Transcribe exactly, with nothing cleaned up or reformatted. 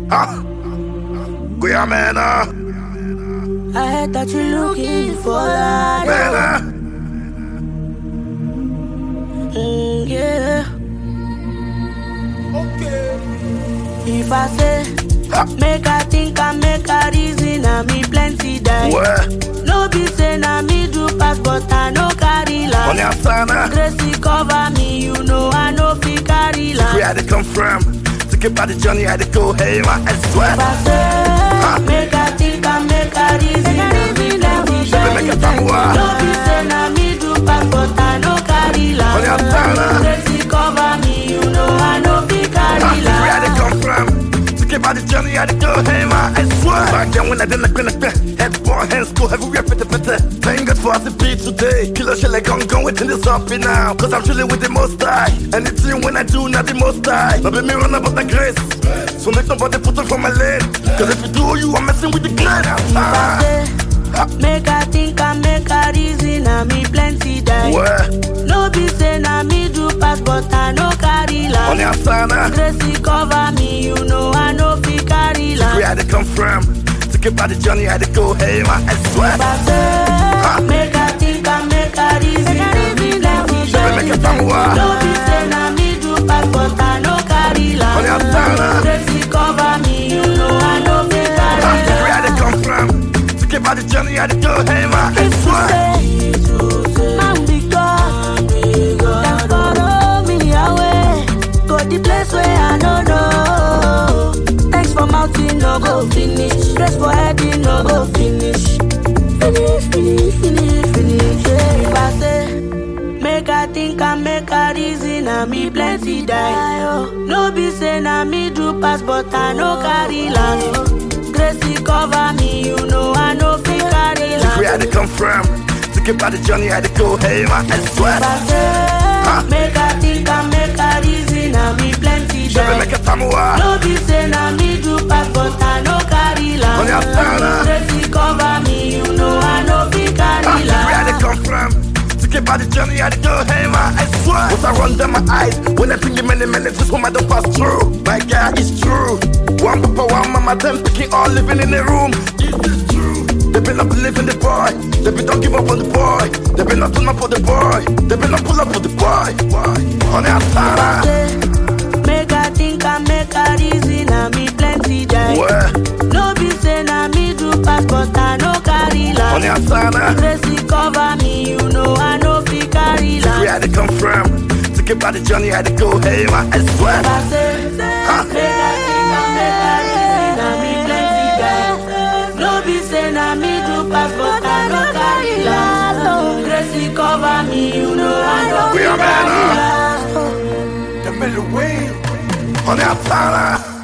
Ah, Guyamena. I heard that you're looking for that. Mena. Mm, yeah. Okay. If I say, Ha. make I think I make a reason, I me plenty die. Where? No be say na me do pass, but I no carry On last. your sana. Gracie cover me, you know I no fit carry last. Where had to come from? To get by the journey, had to go. Hey, my I swear. If I say, make I think I make a reason, I me plenty Should we make a die. famua? No be say na me do pass, but I no carry last. On your sana. Gracie cover me, you know I no fit carry last. Where had to come from? To get by the journey, had to go. Hey, my I swear. Back then when I didn't look in the head, boy, hands go everywhere, fit the better. Thank God for us to be today. Killer shit like I'm going within this up now. Cause I'm chilling with the most high. Anything when I do, not the most high. Not be me run about the grace. So make nobody put it from my lane. Cause if you do, you are messing with the grain. Ah. Make I think I make a reason, I me plenty die. Where? No be say na me do pass, but I no carry On last. your sana. Gracie cover me, you know I no fit carry Where last. had to come from? To get by the journey, had to go. Hey, my I swear. If I say, make I think I make a reason, I me plenty Should we make a die. famua? No be say na me do pass, but I no carry On your last. sana. Gracie cover me, you know I no fit carry last. Where had to come from? To get by the journey, had to go. Hey, my I swear. Man be God, them follow me away. Go the place where I no know. Thanks for mountain, no go finish. Grace for heading, no go finish. Finish, finish, finish, finish. Yeah. If I say, make I think I make a reason, I me plenty die. Oh. No be say na me do pass, but I no carry last. Gracie cover me, you know I no fit carry last. Where had to come from? To get by the journey, had to go. Hey, my I swear. If I say, make I think I make a reason, I me plenty Should we die. make a famua? No be say na me do pass, but I no carry On your sana. last. Gracie cover me, you know I no fit carry Where had to last. come from? To get by the journey, had to go. Hey, my I swear. What I run down my eyes when I think the many minutes this woman don't pass through. My God, it's true. One papa, one mama, them picking all living in the room. Is this true? They been not believing the boy. They been don't give up on the boy. They been not turn up for the boy. They been not pull up for the boy. On the outside. Make I think I make a reason, I me plenty die. Where? No be say na me do pass, but I no carry On the last. outside. Gracie cover me, you know I no fit carry Where last. had to come from? To get by the journey, had to go. Hey, my I swear. If I say, make I think I make a reason, I me plenty die. No be say na me do pass, but I no carry last. Gracie cover me, you know I no We fit are carry men, last. The middle way. On the outside.